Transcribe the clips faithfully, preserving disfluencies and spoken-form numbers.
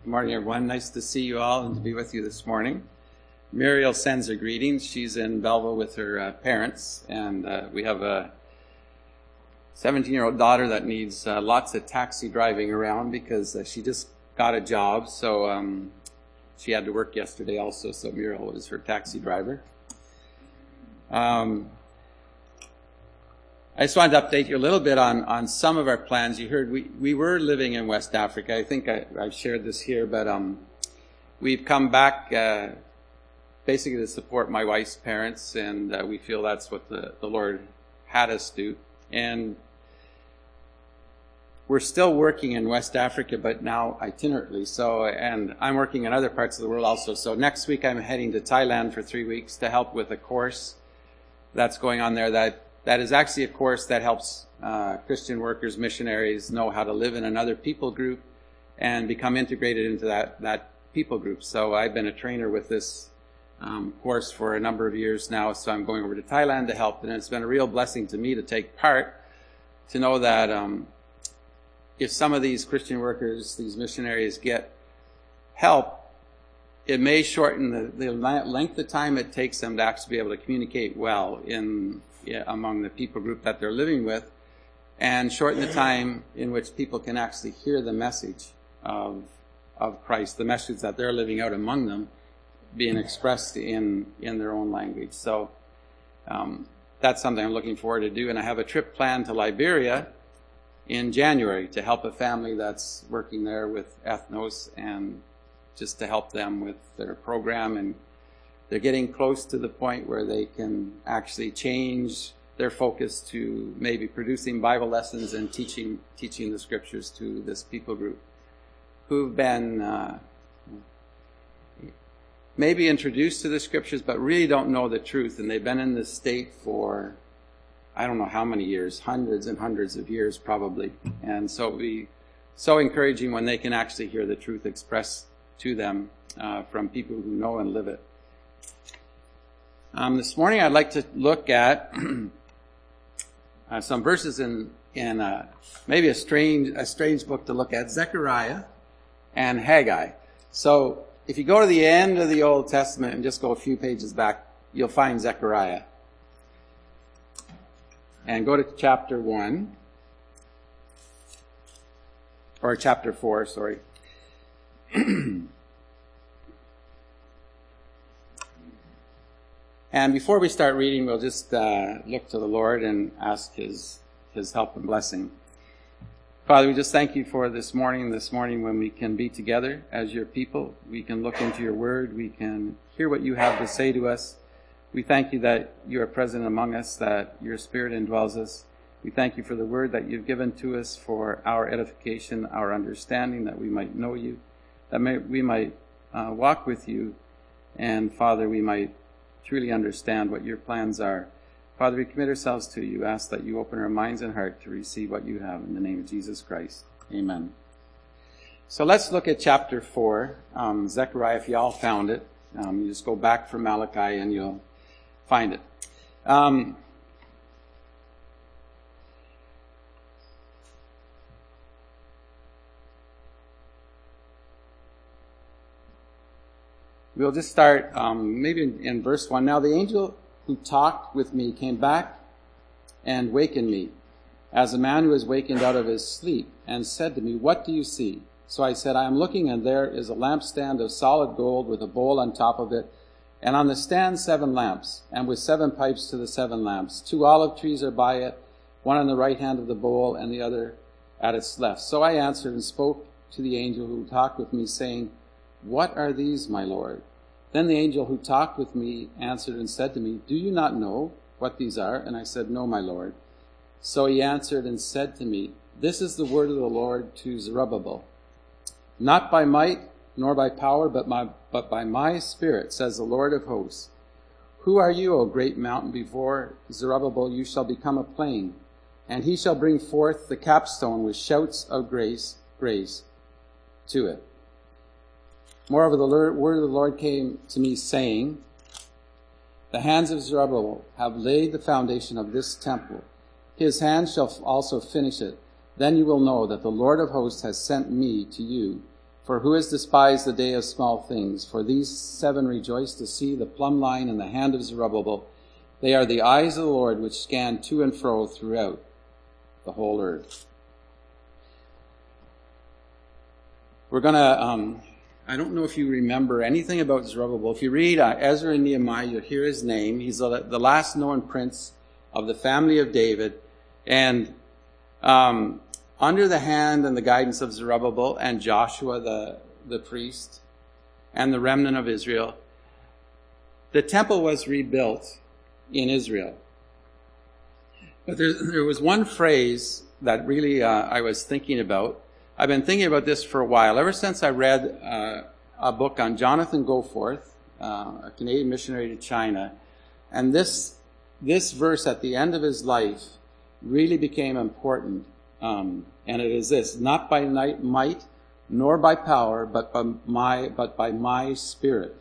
Good morning, everyone. Nice to see you all and to be with you this morning. Muriel sends her greetings. She's in Belleville with her uh, parents, and uh, we have a seventeen-year-old daughter that needs uh, lots of taxi driving around because uh, she just got a job, so um, she had to work yesterday also, so Muriel was her taxi driver. Um, I just wanted to update you a little bit on, on some of our plans. You heard we, we were living in West Africa. I think I, I've shared this here, but um, we've come back uh, basically to support my wife's parents, and uh, we feel that's what the, the Lord had us do. And we're still working in West Africa, but now itinerantly. So, and I'm working in other parts of the world also. So next week I'm heading to Thailand for three weeks to help with a course that's going on there that That is actually a course that helps uh, Christian workers, missionaries know how to live in another people group and become integrated into that, that people group. So I've been a trainer with this um, course for a number of years now, so I'm going over to Thailand to help. And it's been a real blessing to me to take part, to know that um, if some of these Christian workers, these missionaries get help, it may shorten the, the length of time it takes them to actually be able to communicate well in Yeah, among the people group that they're living with, and shorten the time in which people can actually hear the message of of Christ, the message that they're living out among them, being expressed in, in their own language. So um, that's something I'm looking forward to do. And I have a trip planned to Liberia in January to help a family that's working there with Ethnos, and just to help them with their program. And they're getting close to the point where they can actually change their focus to maybe producing Bible lessons and teaching teaching the scriptures to this people group who've been uh, maybe introduced to the scriptures but really don't know the truth. And they've been in this state for I don't know how many years, hundreds and hundreds of years probably. And so it would be so encouraging when they can actually hear the truth expressed to them uh, from people who know and live it. Um, this morning I'd like to look at uh, some verses in in uh, maybe a strange a strange book to look at, Zechariah and Haggai. So if you go to the end of the Old Testament and just go a few pages back, you'll find Zechariah. And go to chapter one, or chapter four, sorry. And before we start reading, we'll just uh, look to the Lord and ask His His help and blessing. Father, we just thank you for this morning, this morning when we can be together as your people. We can look into your word. We can hear what you have to say to us. We thank you that you are present among us, that your Spirit indwells us. We thank you for the word that you've given to us for our edification, our understanding, that we might know you, that may, we might uh, walk with you, and Father, we might truly understand what your plans are. Father, we commit ourselves to you. Ask that you open our minds and heart to receive what you have in the name of Jesus Christ. Amen. So let's look at chapter four. Um, Zechariah, if you all found it, um, you just go back from Malachi and you'll find it. Um, We'll just start um, maybe in, in verse one. Now the angel who talked with me came back and wakened me, as a man who is wakened out of his sleep, and said to me, "What do you see?" So I said, "I am looking, and there is a lampstand of solid gold with a bowl on top of it, and on the stand seven lamps, and with seven pipes to the seven lamps. Two olive trees are by it, one on the right hand of the bowl, and the other at its left." So I answered and spoke to the angel who talked with me, saying, "What are these, my Lord?" Then the angel who talked with me answered and said to me, "Do you not know what these are?" And I said, "No, my Lord." So he answered and said to me, "This is the word of the Lord to Zerubbabel. Not by might nor by power, but, my, but by my Spirit, says the Lord of hosts. Who are you, O great mountain? Before Zerubbabel you shall become a plain, and he shall bring forth the capstone with shouts of grace, grace to it. Moreover, the word of the Lord came to me, saying, The hands of Zerubbabel have laid the foundation of this temple. His hands shall also finish it. Then you will know that the Lord of hosts has sent me to you. For who has despised the day of small things? For these seven rejoice to see the plumb line in the hand of Zerubbabel. They are the eyes of the Lord which scan to and fro throughout the whole earth. We're going to, um, I don't know if you remember anything about Zerubbabel. If you read uh, Ezra and Nehemiah, you'll hear his name. He's the, the last known prince of the family of David. And um, under the hand and the guidance of Zerubbabel and Joshua, the, the priest, and the remnant of Israel, the temple was rebuilt in Israel. But there, there was one phrase that really uh, I was thinking about. I've been thinking about this for a while, ever since I read uh, a book on Jonathan Goforth, uh, a Canadian missionary to China. And this this verse at the end of his life really became important. Um, and it is this: not by night, might, nor by power, but by my, but by my Spirit.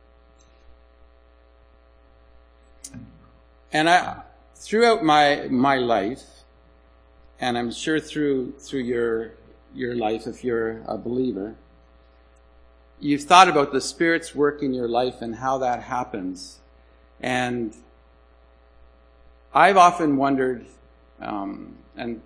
And I, throughout my my life, and I'm sure through through your your life, if you're a believer, you've thought about the Spirit's work in your life and how that happens. And I've often wondered, um, and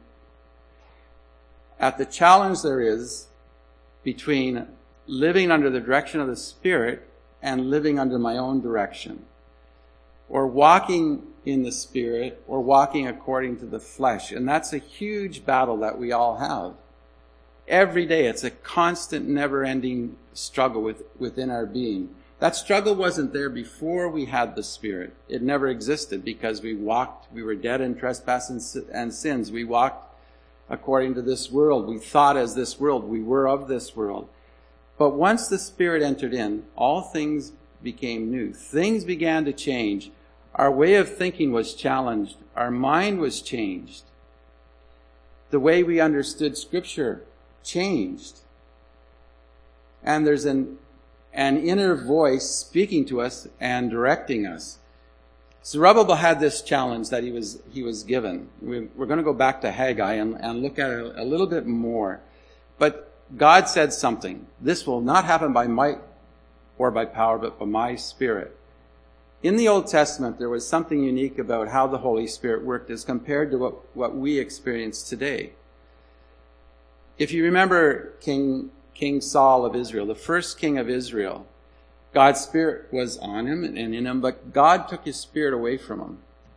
at the challenge there is between living under the direction of the Spirit and living under my own direction, or walking in the Spirit or walking according to the flesh. And that's a huge battle that we all have. Every day, it's a constant, never-ending struggle with, within our being. That struggle wasn't there before we had the Spirit. It never existed because we walked, we were dead in trespasses and sins. We walked according to this world. We thought as this world. We were of this world. But once the Spirit entered in, all things became new. Things began to change. Our way of thinking was challenged. Our mind was changed. The way we understood Scripture changed. And there's an an inner voice speaking to us and directing us. Zerubbabel had this challenge that he was he was given. We're, we're going to go back to Haggai and, and look at it a little bit more. But God said something. This will not happen by might or by power, but by my Spirit. In the Old Testament, there was something unique about how the Holy Spirit worked as compared to what, what we experience today. If you remember King King Saul of Israel, the first king of Israel, God's Spirit was on him and in him, but God took his Spirit away from him.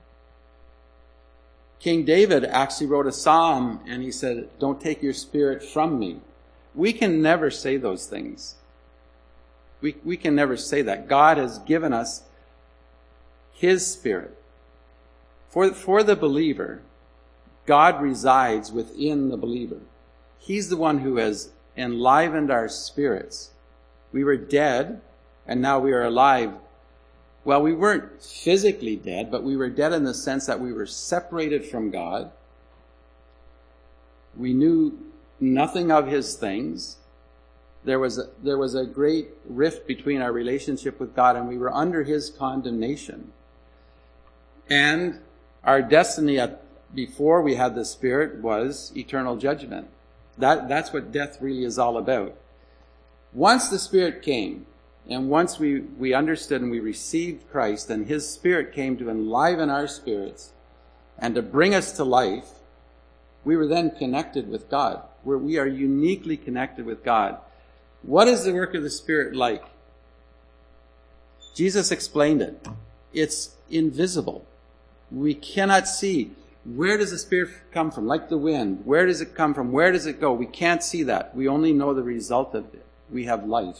King David actually wrote a psalm and he said, "Don't take your Spirit from me." We can never say those things. We, we can never say that. God has given us His Spirit. For, for the believer, God resides within the believer. He's the one who has enlivened our spirits. We were dead, and now we are alive. Well, we weren't physically dead, but we were dead in the sense that we were separated from God. We knew nothing of His things. There was a, there was a great rift between our relationship with God, and we were under His condemnation. And our destiny at, before we had the Spirit was eternal judgment. That, that's what death really is all about. Once the Spirit came, and once we, we understood and we received Christ, and His Spirit came to enliven our spirits and to bring us to life, we were then connected with God. We're, we are uniquely connected with God. What is the work of the Spirit like? Jesus explained it. It's invisible. We cannot see. Where does the Spirit come from? Like the wind. Where does it come from? Where does it go? We can't see that. We only know the result of it. We have life.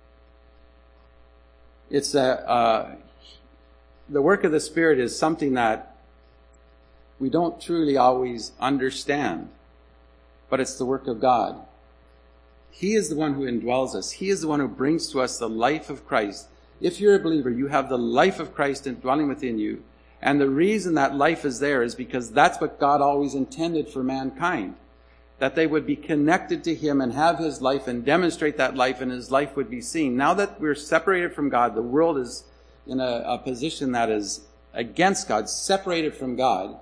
It's a, uh, the work of the Spirit is something that we don't truly always understand, but it's the work of God. He is the one who indwells us. He is the one who brings to us the life of Christ. If you're a believer, you have the life of Christ indwelling within you. And the reason that life is there is because that's what God always intended for mankind. That they would be connected to Him and have His life and demonstrate that life, and His life would be seen. Now that we're separated from God, the world is in a, a position that is against God, separated from God.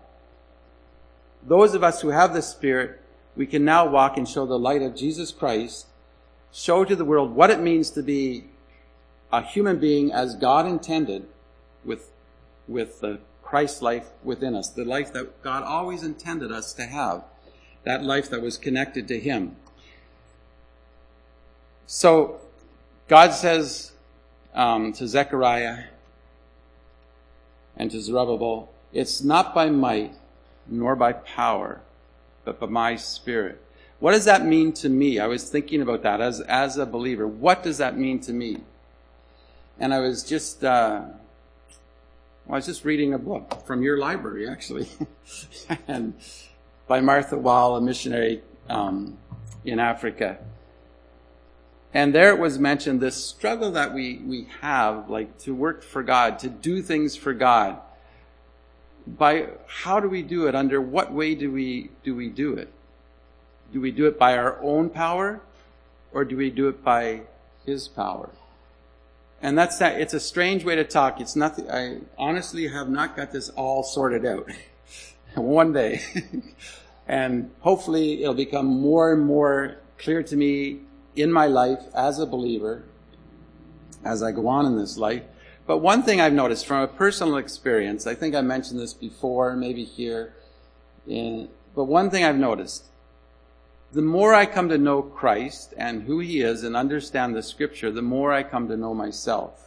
Those of us who have the Spirit, we can now walk and show the light of Jesus Christ show to the world what it means to be a human being as God intended, with, with the Christ life within us, the life that God always intended us to have, that life that was connected to him. So God says um, to Zechariah and to Zerubbabel, it's not by might nor by power, but by my Spirit. What does that mean to me? I was thinking about that as, as a believer. What does that mean to me? And I was just, uh, well, I was just reading a book from your library, actually, and by Martha Wall, a missionary um, in Africa. And there it was mentioned this struggle that we, we have, like to work for God, to do things for God. By how do we do it? Under what way do we do we do it? Do we do it by our own power, or do we do it by his power? And that's that. It's a strange way to talk. It's nothing. I honestly have not got this all sorted out. One day, and hopefully it'll become more and more clear to me in my life as a believer, as I go on in this life. But one thing I've noticed from a personal experience, I think I mentioned this before, maybe here, in, but one thing I've noticed, the more I come to know Christ and who he is and understand the scripture, the more I come to know myself.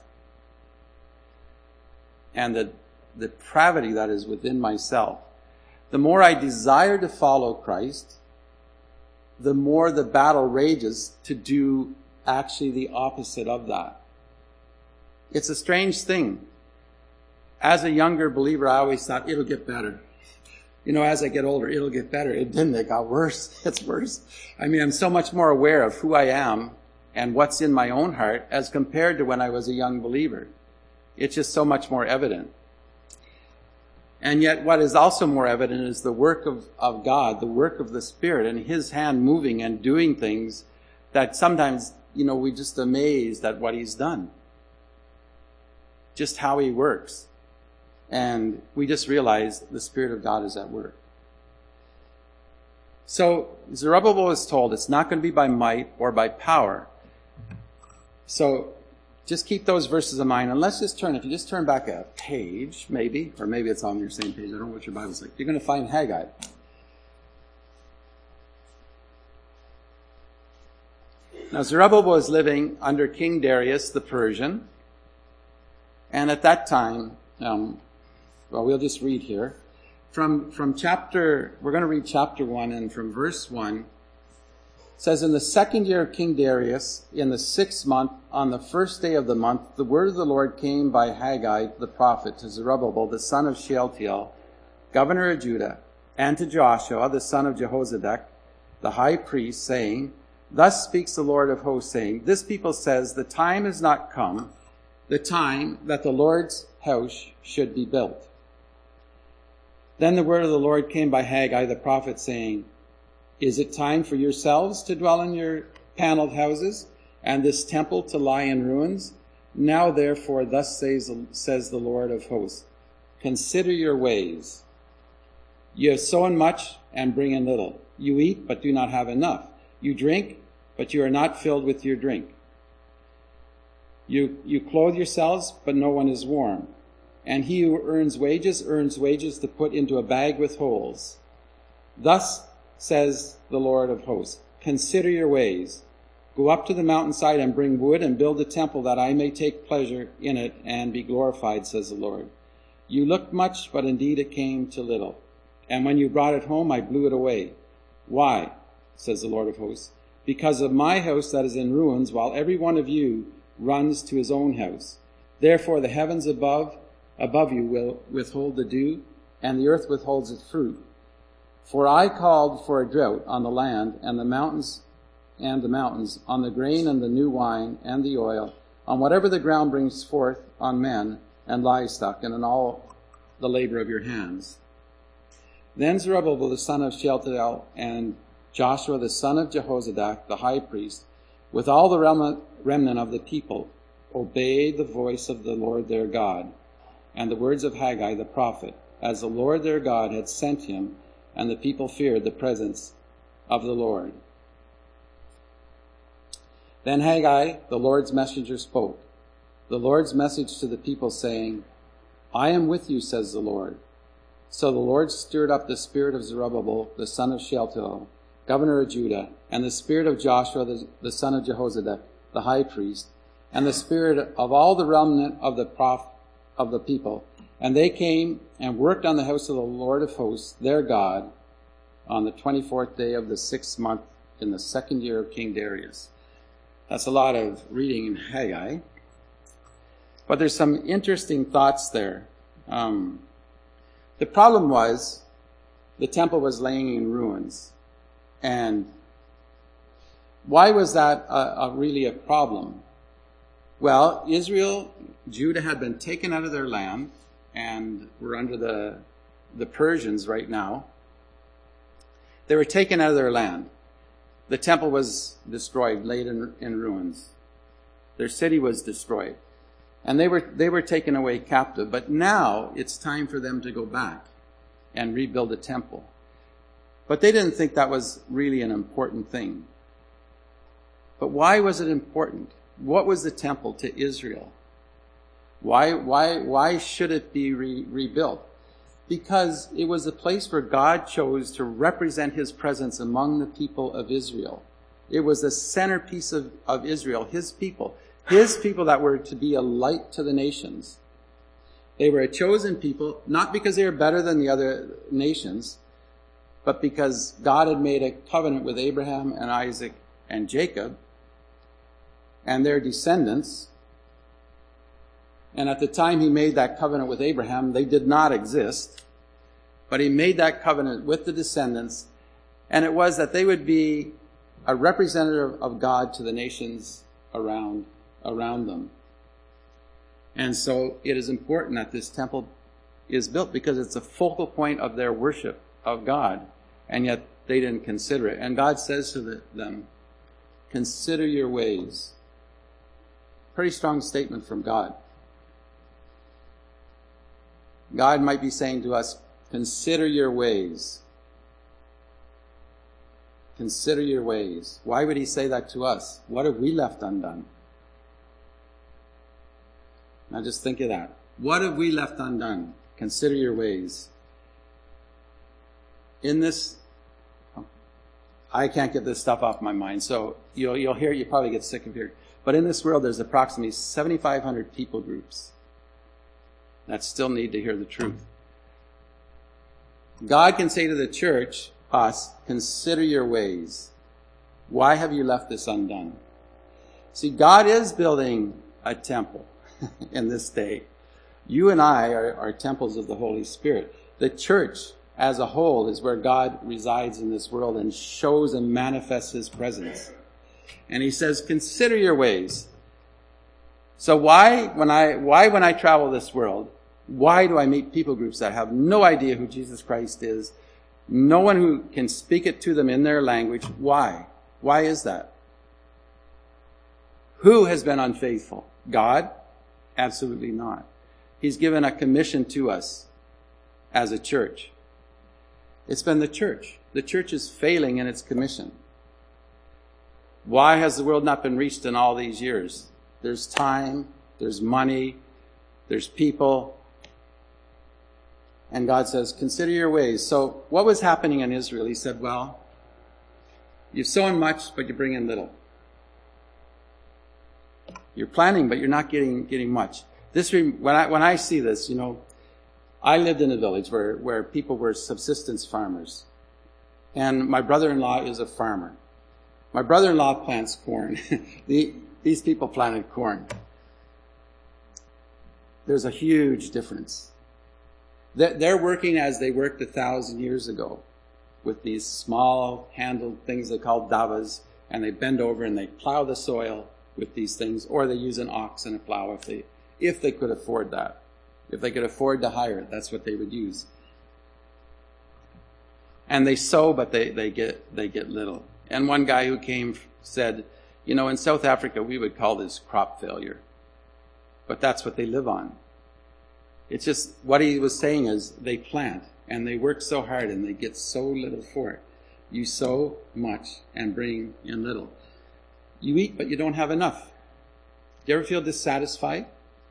And the, the depravity that is within myself. The more I desire to follow Christ, the more the battle rages to do actually the opposite of that. It's a strange thing. As a younger believer, I always thought it'll get better. You know, as I get older, it'll get better. It didn't. It got worse. It's worse. I mean, I'm so much more aware of who I am and what's in my own heart as compared to when I was a young believer. It's just so much more evident. And yet what is also more evident is the work of, of God, the work of the Spirit, and his hand moving and doing things that sometimes, you know, we're just amazed at what he's done. Just how he works. And we just realize the Spirit of God is at work. So Zerubbabel is told it's not going to be by might or by power. So just keep those verses in mind. And let's just turn, if you just turn back a page, maybe, or maybe it's on your same page. I don't know what your Bible's like. You're going to find Haggai. Now Zerubbabel was living under King Darius the Persian. And at that time, um, well, we'll just read here. From, from chapter, we're going to read chapter one, and from verse one, it says, in the second year of King Darius, in the sixth month, on the first day of the month, the word of the Lord came by Haggai the prophet to Zerubbabel, the son of Shealtiel, governor of Judah, and to Joshua, the son of Jehozadak, the high priest, saying, thus speaks the Lord of hosts, saying, this people says, the time is not come, the time that the Lord's house should be built. Then the word of the Lord came by Haggai the prophet, saying, is it time for yourselves to dwell in your paneled houses, and this temple to lie in ruins? Now therefore thus says, says the Lord of hosts, consider your ways. You have sown much and bring in little. You eat, but do not have enough. You drink, but you are not filled with your drink. You, you clothe yourselves, but no one is warm. And he who earns wages, earns wages to put into a bag with holes. Thus says the Lord of hosts, consider your ways. Go up to the mountainside and bring wood and build a temple that I may take pleasure in it and be glorified, says the Lord. You looked much, but indeed it came to little. And when you brought it home, I blew it away. Why, says the Lord of hosts? Because of my house that is in ruins, while every one of you runs to his own house. Therefore the heavens above above you will withhold the dew, and the earth withholds its fruit. For I called for a drought on the land, and the mountains and the mountains, on the grain and the new wine and the oil, on whatever the ground brings forth, on men and livestock, and on all the labor of your hands. Then Zerubbabel the son of Shealtiel and Joshua the son of Jehozadak, the high priest, with all the remnant of the people, obeyed the voice of the Lord their God, and the words of Haggai the prophet, as the Lord their God had sent him, and the people feared the presence of the Lord. Then Haggai, the Lord's messenger, spoke the Lord's message to the people, saying, I am with you, says the Lord. So the Lord stirred up the spirit of Zerubbabel, the son of Shealtiel, governor of Judah, and the spirit of Joshua, the, the son of Jehozadak, the high priest, and the spirit of all the remnant of the prof, of the people. And they came and worked on the house of the Lord of hosts, their God, on the twenty-fourth day of the sixth month in the second year of King Darius. That's a lot of reading in Haggai. But there's some interesting thoughts there. Um, the problem was the temple was laying in ruins. And why was that a, a really a problem? Well, Israel, Judah had been taken out of their land and were under the, the Persians right now. They were taken out of their land. The temple was destroyed, laid in, in ruins. Their city was destroyed. And they were they were taken away captive. But now it's time for them to go back and rebuild the temple. But they didn't think that was really an important thing. But why was it important? What was the temple to Israel? Why why why should it be re- rebuilt? Because it was a place where God chose to represent his presence among the people of Israel. It was the centerpiece of, of Israel, his people. His people that were to be a light to the nations. They were a chosen people, not because they were better than the other nations, but because God had made a covenant with Abraham and Isaac and Jacob and their descendants. And at the time he made that covenant with Abraham, they did not exist. But he made that covenant with the descendants, and it was that they would be a representative of God to the nations around around them. And so it is important that this temple is built because it's a focal point of their worship of God, and yet they didn't consider it. And God says to the, them, consider your ways. Pretty strong statement from God. God might be saying to us, consider your ways. Consider your ways. Why would he say that to us? What have we left undone? Now just think of that. What have we left undone? Consider your ways. In this, I can't get this stuff off my mind, so you'll, you'll hear, you probably get sick of hearing. But in this world, there's approximately seventy-five hundred people groups that still need to hear the truth. God can say to the church, us, consider your ways. Why have you left this undone? See, God is building a temple in this day. You and I are, are temples of the Holy Spirit. The church as a whole is where God resides in this world and shows and manifests his presence. And he says, consider your ways. So why, when I, why when I travel this world, why do I meet people groups that have no idea who Jesus Christ is? No one who can speak it to them in their language. Why? Why is that? Who has been unfaithful? God? Absolutely not. He's given a commission to us as a church. It's been the church. The church is failing in its commission. Why has the world not been reached in all these years? There's time, there's money, there's people. And God says, consider your ways. So what was happening in Israel? He said, well, you've sown much, but you bring in little. You're planting, but you're not getting getting much. This when I when I see this, you know, I lived in a village where, where people were subsistence farmers. And my brother-in-law is a farmer. My brother-in-law plants corn. the, these people planted corn. There's a huge difference. They're working as they worked a thousand years ago with these small handled things they call davas, and they bend over and they plow the soil with these things, or they use an ox and a plow if they, if they could afford that. If they could afford to hire it, that's what they would use. And they sow, but they, they get they get little. And one guy who came said, you know, in South Africa we would call this crop failure. But that's what they live on. It's just, what he was saying is, they plant, and they work so hard, and they get so little for it. You sow much and bring in little. You eat, but you don't have enough. Do you ever feel dissatisfied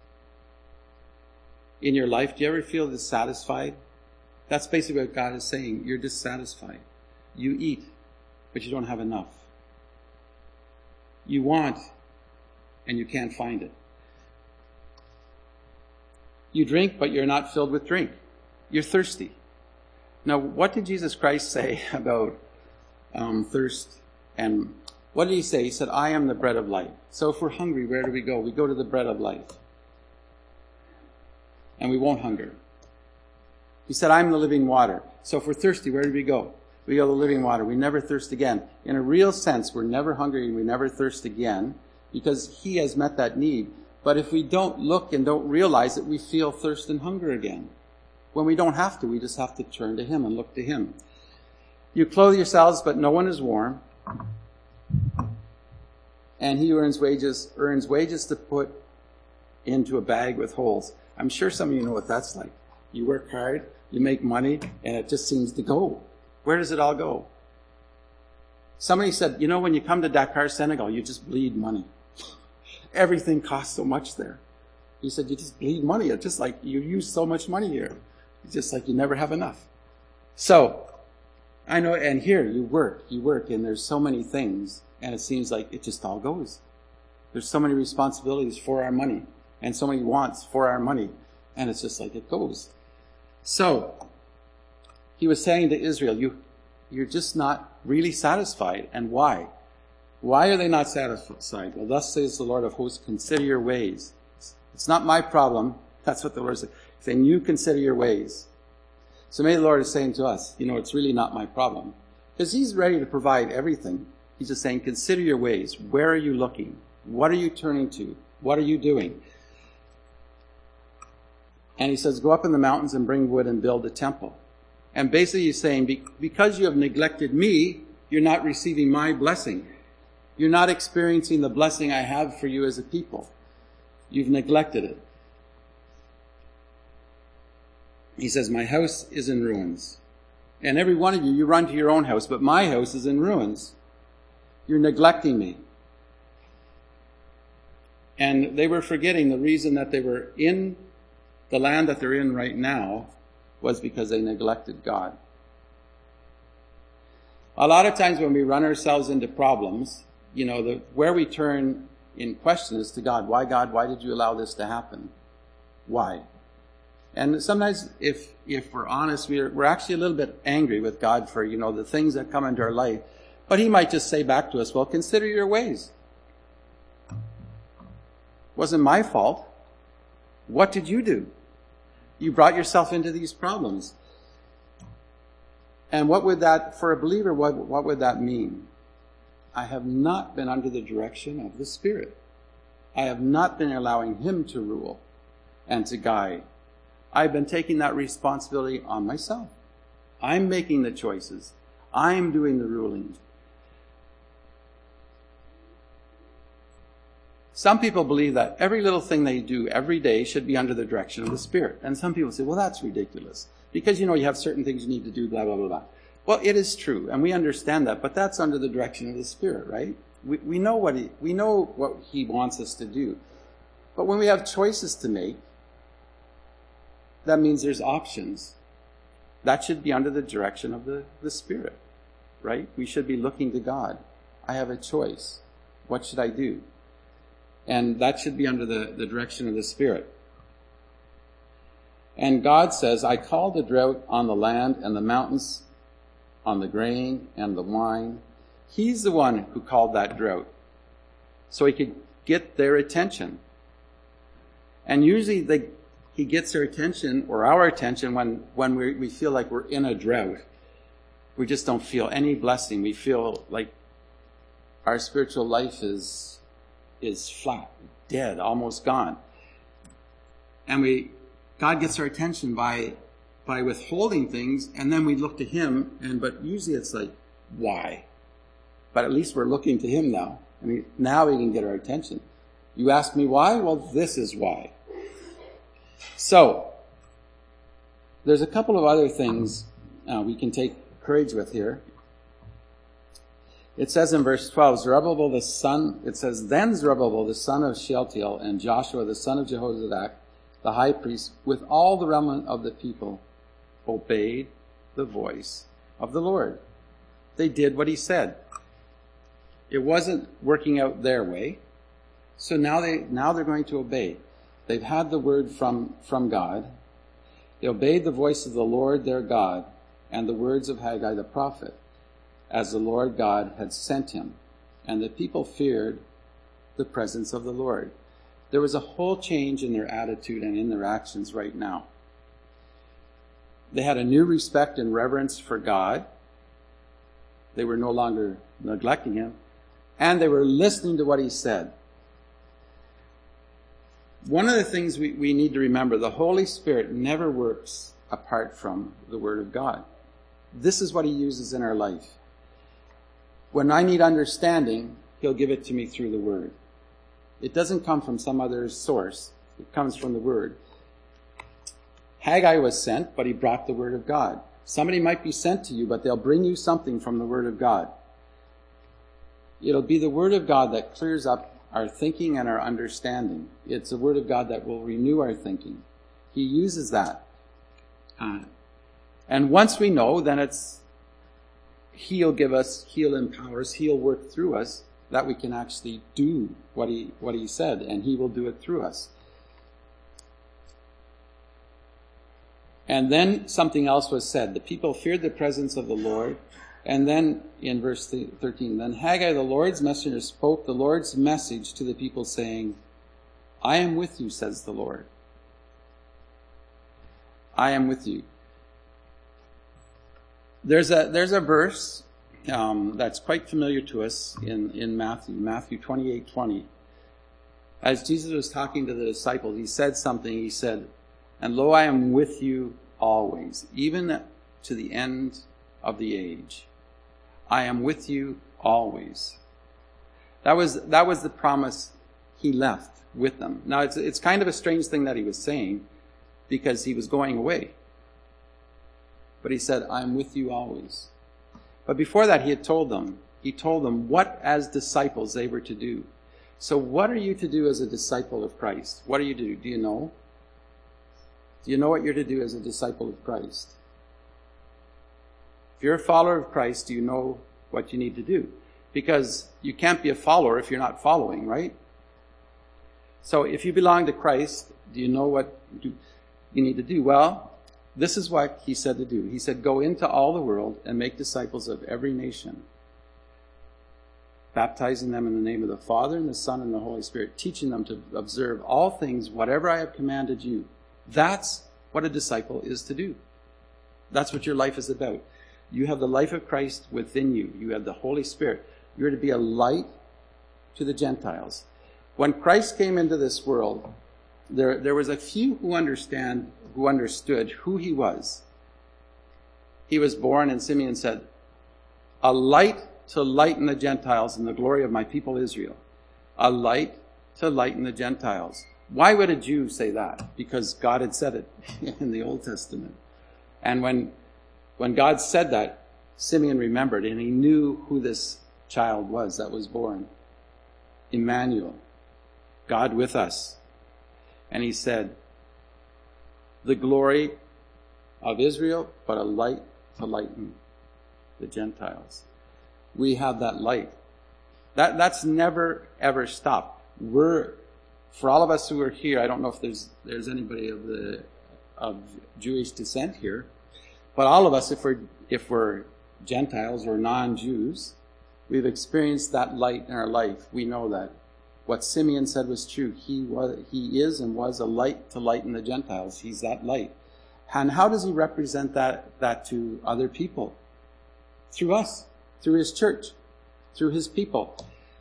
in your life? Do you ever feel dissatisfied? That's basically what God is saying. You're dissatisfied. You eat, but you don't have enough. You want, and you can't find it. You drink, but you're not filled with drink. You're thirsty. Now, what did Jesus Christ say about um, thirst? And what did he say? He said, I am the bread of life. So if we're hungry, where do we go? We go to the bread of life. And we won't hunger. He said, I'm the living water. So if we're thirsty, where do we go? We go to the living water. We never thirst again. In a real sense, we're never hungry and we never thirst again because he has met that need. But if we don't look and don't realize it, we feel thirst and hunger again. When we don't have to, we just have to turn to him and look to him. You clothe yourselves, but no one is warm. And he who earns wages, earns wages to put into a bag with holes. I'm sure some of you know what that's like. You work hard, you make money, and it just seems to go. Where does it all go? Somebody said, you know, when you come to Dakar, Senegal, you just bleed money. Everything costs so much there. He said, you just bleed money. It's just like you use so much money here. It's just like you never have enough. So, I know, and here you work, you work, and there's so many things, and it seems like it just all goes. There's so many responsibilities for our money, and so many wants for our money, and it's just like it goes. So, he was saying to Israel, you, you're just not really satisfied. And why? Why are they not satisfied? Well, thus says the Lord of hosts, consider your ways. It's not my problem. That's what the Lord is saying. He's saying, you consider your ways. So maybe the Lord is saying to us, you know, it's really not my problem. Because he's ready to provide everything. He's just saying, consider your ways. Where are you looking? What are you turning to? What are you doing? And he says, go up in the mountains and bring wood and build a temple. And basically he's saying, because you have neglected me, you're not receiving my blessing. You're not experiencing the blessing I have for you as a people. You've neglected it. He says, my house is in ruins. And every one of you, you run to your own house, but my house is in ruins. You're neglecting me. And they were forgetting the reason that they were in the land that they're in right now was because they neglected God. A lot of times when we run ourselves into problems, you know, the, where we turn in question is to God. Why, God? Why did you allow this to happen? Why? And sometimes if if we're honest, we're, we're actually a little bit angry with God for, you know, the things that come into our life. But he might just say back to us, well, consider your ways. It wasn't my fault. What did you do? You brought yourself into these problems. And what would that, for a believer, what, what would that mean? I have not been under the direction of the Spirit. I have not been allowing him to rule and to guide. I've been taking that responsibility on myself. I'm making the choices. I'm doing the ruling. Some people believe that every little thing they do every day should be under the direction of the Spirit. And some people say, well, that's ridiculous. Because, you know, you have certain things you need to do, blah, blah, blah, blah. Well, it is true, and we understand that, but that's under the direction of the Spirit, right? We, we know what he, we know what he wants us to do. But when we have choices to make, that means there's options. That should be under the direction of the, the Spirit, right? We should be looking to God. I have a choice. What should I do? And that should be under the, the direction of the Spirit. And God says, I called the drought on the land and the mountains, on the grain and the wine. He's the one who called that drought, so he could get their attention. And usually they, he gets their attention, or our attention, when, when we, we feel like we're in a drought. We just don't feel any blessing. We feel like our spiritual life is, is flat, dead, almost gone. And we, God gets our attention by, by withholding things, and then we look to him, and, but usually it's like, why? But at least we're looking to him now. I mean, now he can get our attention. You ask me why? Well, this is why. So, there's a couple of other things uh, we can take courage with here. It says in verse twelve, Zerubbabel the son, it says, Then Zerubbabel the son of Shealtiel and Joshua the son of Jehozadak, the high priest, with all the remnant of the people, obeyed the voice of the Lord. They did what he said. It wasn't working out their way. So now they now they're going to obey. They've had the word from, from God. They obeyed the voice of the Lord their God and the words of Haggai the prophet, as the Lord God had sent him. And the people feared the presence of the Lord. There was a whole change in their attitude and in their actions right now. They had a new respect and reverence for God. They were no longer neglecting him. And they were listening to what he said. One of the things we, we need to remember, the Holy Spirit never works apart from the Word of God. This is what he uses in our life. When I need understanding, he'll give it to me through the Word. It doesn't come from some other source. It comes from the Word. Haggai was sent, but he brought the Word of God. Somebody might be sent to you, but they'll bring you something from the Word of God. It'll be the Word of God that clears up our thinking and our understanding. It's the Word of God that will renew our thinking. He uses that. Uh, and once we know, then it's He'll give us, He'll empower us, He'll work through us, that we can actually do what He what He said, and He will do it through us. And then something else was said. The people feared the presence of the Lord. And then in verse thirteen, then Haggai, the Lord's messenger, spoke the Lord's message to the people, saying, I am with you, says the Lord. I am with you. There's a there's a verse um, that's quite familiar to us in, in Matthew, Matthew twenty-eight twenty. As Jesus was talking to the disciples, he said something. He said, and lo, I am with you always, even to the end of the age. I am with you always. That was that was the promise he left with them. Now, it's it's kind of a strange thing that he was saying, because he was going away. But he said, I am with you always. But before that, he had told them, he told them what as disciples they were to do. So what are you to do as a disciple of Christ? What are you to do? Do you know? Do you know what you're to do as a disciple of Christ? If you're a follower of Christ, do you know what you need to do? Because you can't be a follower if you're not following, right? So if you belong to Christ, do you know what you need to do? Well, this is what he said to do. He said, go into all the world and make disciples of every nation, baptizing them in the name of the Father and the Son and the Holy Spirit, teaching them to observe all things, whatever I have commanded you. That's what a disciple is to do. That's what your life is about. You have the life of Christ within you. You have the Holy Spirit. You're to be a light to the Gentiles. When Christ came into this world, there, there was a few who understand, who understood who he was. He was born, and Simeon said, a light to lighten the Gentiles in the glory of my people Israel. A light to lighten the Gentiles. Why would a Jew say that? Because God had said it in the Old Testament. And when when God said that, Simeon remembered, and he knew who this child was that was born. Emmanuel, God with us. And he said, the glory of Israel, but a light to lighten the Gentiles. We have that light. That that's never ever stopped. We're For all of us who are here, I don't know if there's there's anybody of the of Jewish descent here, but all of us, if we're if we're Gentiles or non-Jews, we've experienced that light in our life. We know that what Simeon said was true. He was he is and was a light to lighten the Gentiles. He's that light. And how does he represent that that to other people? Through us, through his church, through his people.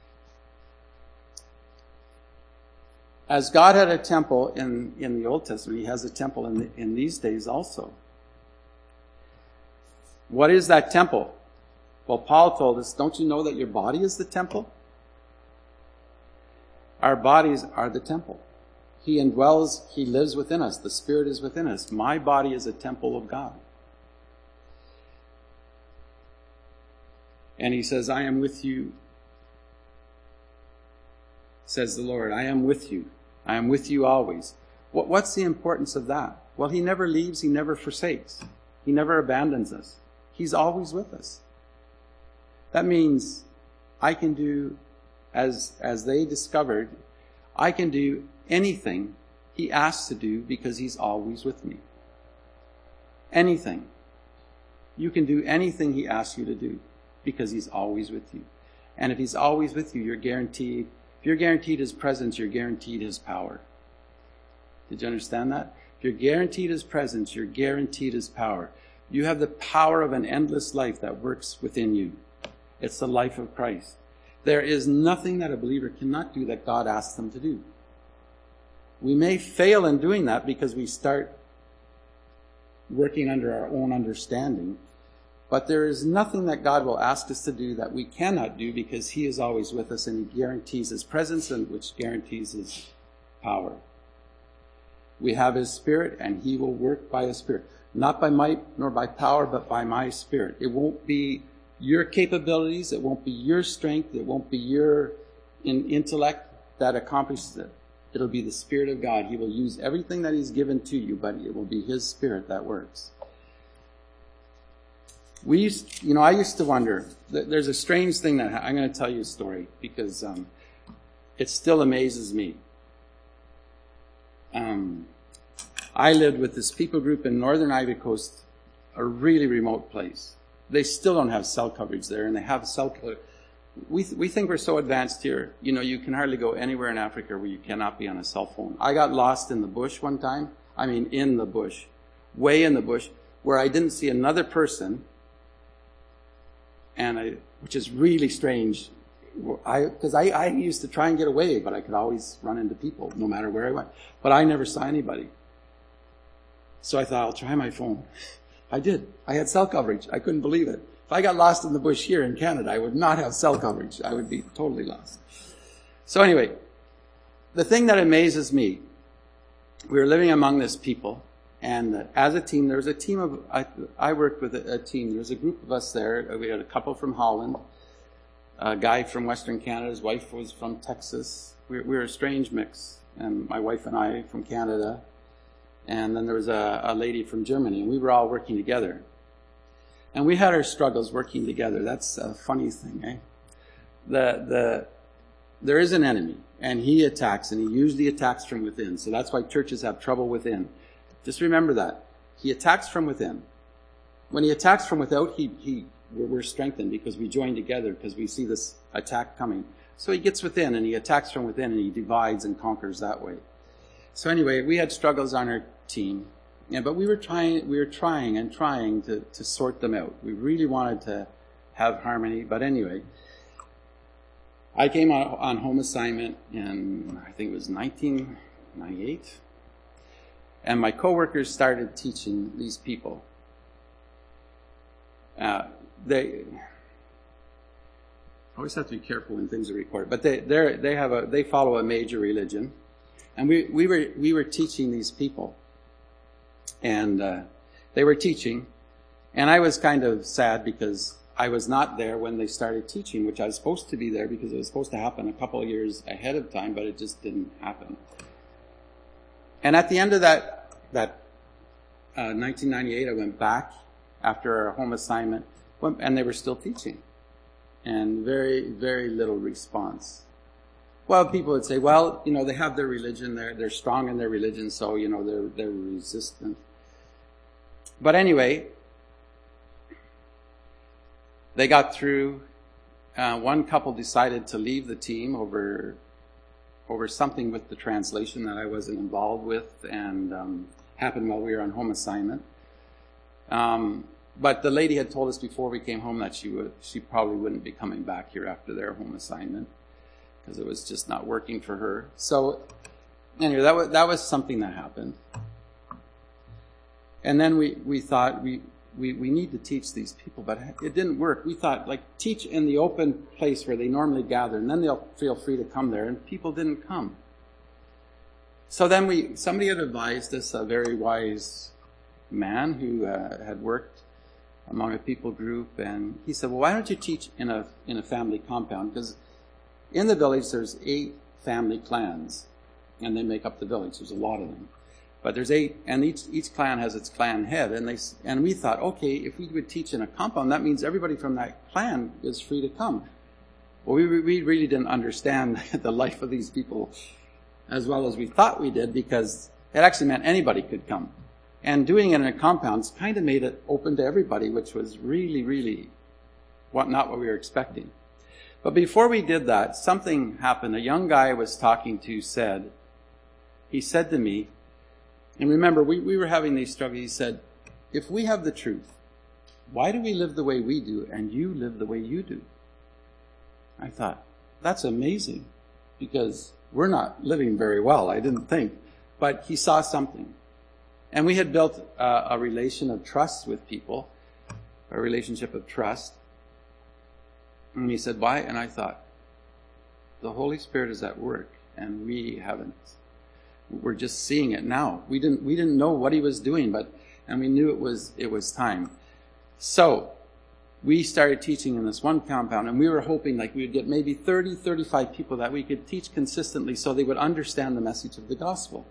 As God had a temple in, in the Old Testament, he has a temple in, the, in these days also. What is that temple? Well, Paul told us, don't you know that your body is the temple? Our bodies are the temple. He indwells, he lives within us. The Spirit is within us. My body is a temple of God. And he says, I am with you, says the Lord. I am with you. I am with you always. What, what's the importance of that? Well, he never leaves. He never forsakes. He never abandons us. He's always with us. That means I can do, as, as they discovered, I can do anything he asks to do because he's always with me. Anything. You can do anything he asks you to do because he's always with you. And if he's always with you, you're guaranteed, if you're guaranteed his presence, you're guaranteed his power. Did you understand that? If you're guaranteed his presence, you're guaranteed his power. You have the power of an endless life that works within you. It's the life of Christ. There is nothing that a believer cannot do that God asks them to do. We may fail in doing that because we start working under our own understanding. But there is nothing that God will ask us to do that we cannot do because he is always with us and he guarantees his presence, and which guarantees his power. We have his Spirit, and he will work by his Spirit. Not by might nor by power, but by my Spirit. It won't be your capabilities. It won't be your strength. It won't be your in intellect that accomplishes it. It'll be the Spirit of God. He will use everything that he's given to you, but it will be his Spirit that works. We used, you know, I used to wonder, there's a strange thing that, I'm going to tell you a story because um, it still amazes me. Um, I lived with this people group in northern Ivory Coast, a really remote place. They still don't have cell coverage there, and they have cell coverage. We th- we think we're so advanced here. You know, you can hardly go anywhere in Africa where you cannot be on a cell phone. I got lost in the bush one time. I mean, in the bush. Way in the bush, where I didn't see another person, and I, which is really strange. I, because I, I used to try and get away, but I could always run into people no matter where I went. But I never saw anybody. So I thought, I'll try my phone. I did. I had cell coverage. I couldn't believe it. If I got lost in the bush here in Canada, I would not have cell coverage. I would be totally lost. So anyway, the thing that amazes me, we were living among this people, and as a team, there was a team of, I, I worked with a, a team. There was a group of us there. We had a couple from Holland, a guy from Western Canada. His wife was from Texas. We, we were a strange mix, and my wife and I from Canada. And then there was a, a lady from Germany, and we were all working together. And we had our struggles working together. That's a funny thing, eh? The, the, there is an enemy, and he attacks, and he usually attacks from within. So that's why churches have trouble within. Just remember that. He attacks from within. When he attacks from without, he, he, we're strengthened because we join together because we see this attack coming. So he gets within, and he attacks from within, and he divides and conquers that way. So anyway, we had struggles on our team, yeah, but we were trying, we were trying and trying to, to sort them out. We really wanted to have harmony, but anyway, I came on, on home assignment in, I think it was nineteen ninety-eight, and my coworkers started teaching these people. Uh, they I always have to be careful when things are recorded, but they they they have a they follow a major religion. And we, we were we were teaching these people, and uh, they were teaching, and I was kind of sad because I was not there when they started teaching, which I was supposed to be there because it was supposed to happen a couple of years ahead of time, but it just didn't happen. And at the end of that that uh, nineteen ninety-eight, I went back after our home assignment, and they were still teaching, and very very little response. Well, people would say, well, you know, they have their religion, they're, they're strong in their religion, so, you know, they're, they're resistant. But anyway, they got through. Uh, one couple decided to leave the team over, over something with the translation that I wasn't involved with, and um, happened while we were on home assignment. Um, but the lady had told us before we came home that she would, she probably wouldn't be coming back here after their home assignment, because it was just not working for her. So anyway, that was, that was something that happened. And then we, we thought we, we, we need to teach these people, but it didn't work. We thought, like, teach in the open place where they normally gather, and then they'll feel free to come there, and people didn't come. So then we, somebody had advised us, a very wise man who uh, had worked among a people group, and he said, well, why don't you teach in a in a family compound? Because in the village there's eight family clans, and they make up the village. There's a lot of them. But there's eight, and each each clan has its clan head. And they and we thought, okay, if we would teach in a compound, that means everybody from that clan is free to come. Well, we we really didn't understand the life of these people as well as we thought we did, because it actually meant anybody could come. And doing it in a compound kind of made it open to everybody, which was really, really what not what we were expecting. But before we did that, something happened. A young guy I was talking to said, he said to me, and remember, we, we were having these struggles, he said, if we have the truth, why do we live the way we do and you live the way you do? I thought, that's amazing, because we're not living very well, I didn't think. But he saw something. And we had built a, a relation of trust with people, a relationship of trust. And he said, why? And I thought, the Holy Spirit is at work, and we haven't. We're just seeing it now. We didn't we didn't know what he was doing, but and we knew it was it was time. So we started teaching in this one compound, and we were hoping like we would get maybe thirty, thirty-five people that we could teach consistently so they would understand the message of the gospel.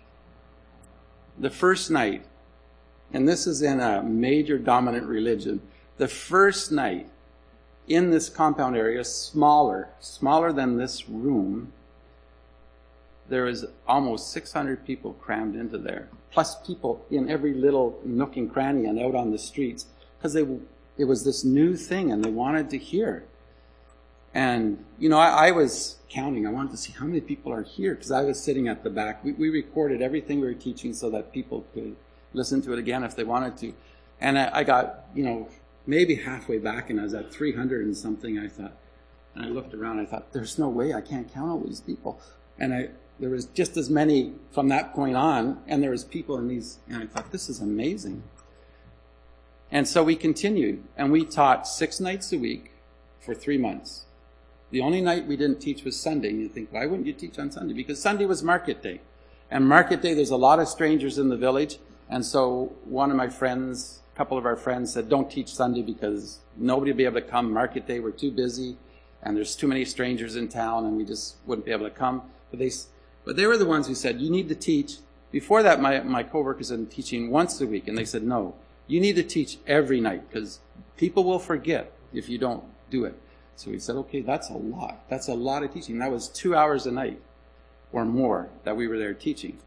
The first night, and this is in a major dominant religion, the first night in this compound area, smaller, smaller than this room, there was almost six hundred people crammed into there, plus people in every little nook and cranny and out on the streets, because they it was this new thing and they wanted to hear. And, you know, I, I was counting. I wanted to see how many people are here, because I was sitting at the back. We, we recorded everything we were teaching so that people could listen to it again if they wanted to. And I, I got, you know, maybe halfway back, and I was at three hundred and something, I thought. And I looked around, I thought, there's no way I can't count all these people. And I there was just as many from that point on, and there was people in these, and I thought, this is amazing. And so we continued, and we taught six nights a week for three months. The only night we didn't teach was Sunday. And you think, why wouldn't you teach on Sunday? Because Sunday was market day. And market day, there's a lot of strangers in the village. And so one of my friends, a couple of our friends said, don't teach Sunday because nobody will be able to come. Market day, we're too busy. And there's too many strangers in town, and we just wouldn't be able to come. But they, but they were the ones who said, you need to teach. Before that, my, my coworkers had been teaching once a week. And they said, no, you need to teach every night, because people will forget if you don't do it. So we said, okay, that's a lot. That's a lot of teaching. That was two hours a night or more that we were there teaching.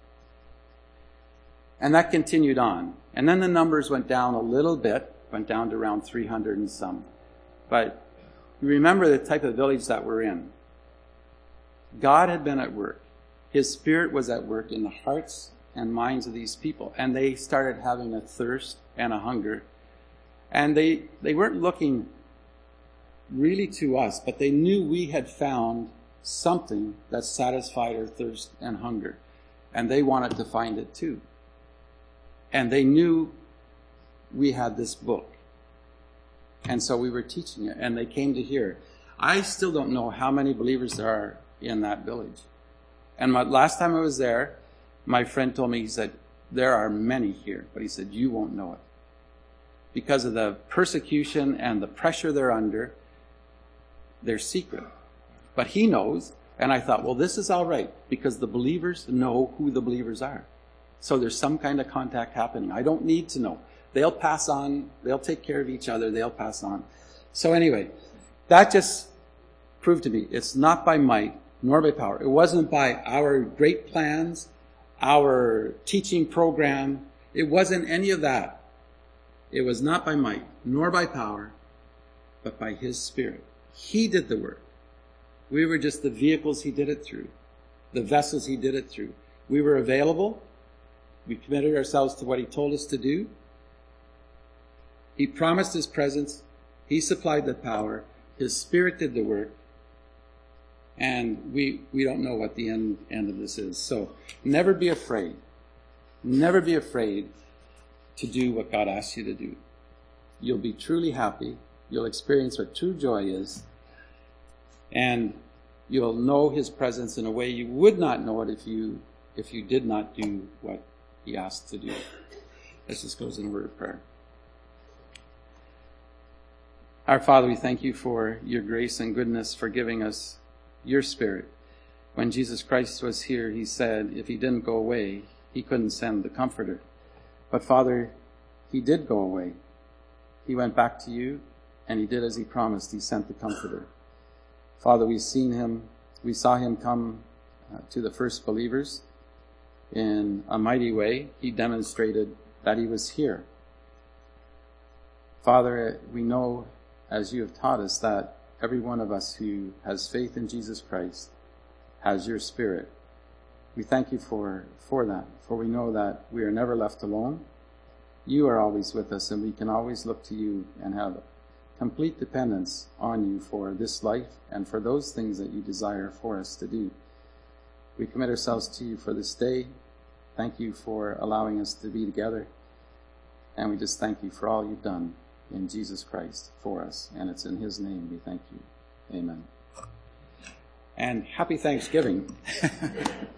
And that continued on. And then the numbers went down a little bit, went down to around three hundred and some. But remember the type of village that we're in. God had been at work. His Spirit was at work in the hearts and minds of these people. And they started having a thirst and a hunger. And they, they weren't looking really to us, but they knew we had found something that satisfied their thirst and hunger. And they wanted to find it too. And they knew we had this book. And so we were teaching it, and they came to hear. I still don't know how many believers there are in that village. And my, last time I was there, my friend told me, he said, there are many here, but he said, you won't know it. Because of the persecution and the pressure they're under, they're secret. But he knows, and I thought, well, this is all right, because the believers know who the believers are. So there's some kind of contact happening. I don't need to know. They'll pass on. They'll take care of each other. They'll pass on. So anyway, that just proved to me it's not by might nor by power. It wasn't by our great plans, our teaching program. It wasn't any of that. It was not by might nor by power, but by His Spirit. He did the work. We were just the vehicles He did it through, the vessels He did it through. We were available. We committed ourselves to what He told us to do. He promised His presence. He supplied the power. His Spirit did the work. And we we don't know what the end, end of this is. So never be afraid. Never be afraid to do what God asks you to do. You'll be truly happy. You'll experience what true joy is. And you'll know His presence in a way you would not know it if you if you did not do what He asked to do. Let's just close in a word of prayer. Our Father, we thank you for your grace and goodness, for giving us your Spirit. When Jesus Christ was here, he said if he didn't go away, he couldn't send the Comforter. But Father, he did go away. He went back to you, and he did as he promised. He sent the Comforter. Father, we've seen him. We saw him come uh, to the first believers in a mighty way. He demonstrated that he was here. Father, we know, as you have taught us, that every one of us who has faith in Jesus Christ has your Spirit. We thank you for, for that, for we know that we are never left alone. You are always with us, and we can always look to you and have complete dependence on you for this life and for those things that you desire for us to do. We commit ourselves to you for this day. Thank you for allowing us to be together. And we just thank you for all you've done in Jesus Christ for us. And it's in his name we thank you. Amen. And happy Thanksgiving.